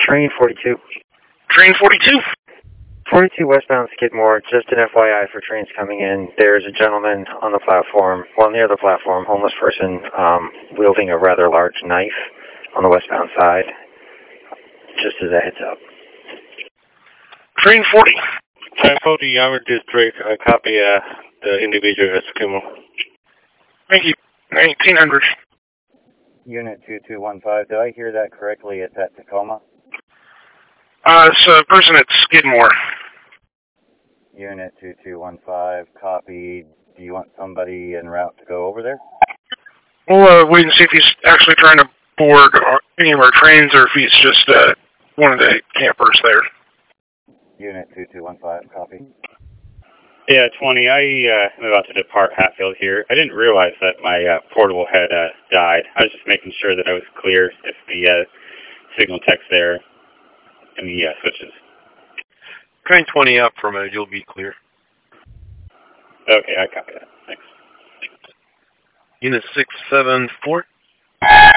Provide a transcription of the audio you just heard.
Train 42. Train 42? 42 westbound Skidmore, just an FYI for trains coming in. There's a gentleman on the platform, well, near the platform, homeless person, wielding a rather large knife on the westbound side. Just as a heads up. Train 40. Train 40, Yarmouth District, copy the individual at Skidmore. Thank you. 1900. Unit 2215, did I hear that correctly? It's at Tacoma? It's a person at Skidmore. Unit 2215, copy. Do you want somebody en route to go over there? We'll wait and see if he's actually trying to board any of our trains or if he's just one of the campers there. Unit 2215, copy. Yeah, 20. I am about to depart Hatfield here. I didn't realize that my portable had died. I was just making sure that I was clear if the signal text there and the switches. Train 20 up from it. You'll be clear. Okay, I copy that. Thanks. Unit 674.